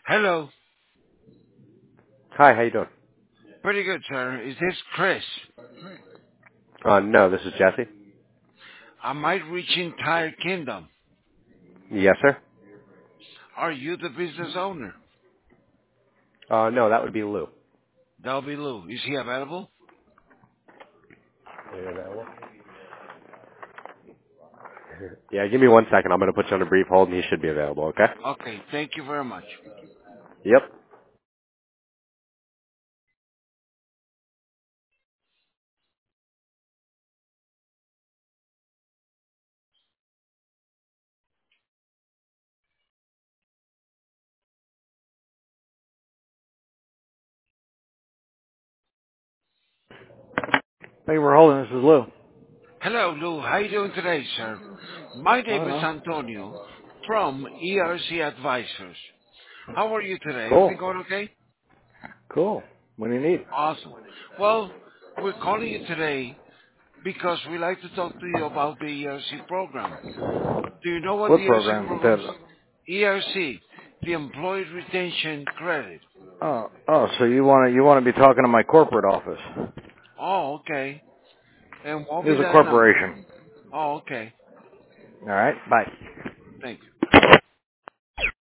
Hello. Hi, how you doing? Pretty good, sir. Is this Chris? No, this is Jesse. I might reach Entire Kingdom. Yes, sir. Are you the business owner? No, that would be Lou. That'll be Lou. Is he available? Are you available? Yeah, give me 1 second. I'm going to put you on a brief hold, and he should be available, okay? Okay, thank you very much. Yep. Thank you for holding. This is Lou. Hello, Lou. How you doing today, sir? My Oh, name is no. Antonio from ERC Advisors. How are you today? Cool. Everything going okay? Cool. What do you need? Awesome. Well, we're calling you today because we like to talk to you about the ERC program. Do you know what What the ERC program? program is? ERC, the Employee Retention Credit. So you want to be talking to my corporate office? Oh, okay. And what will be Here's a that number? corporation. Oh, okay. All right. Bye. Thank you.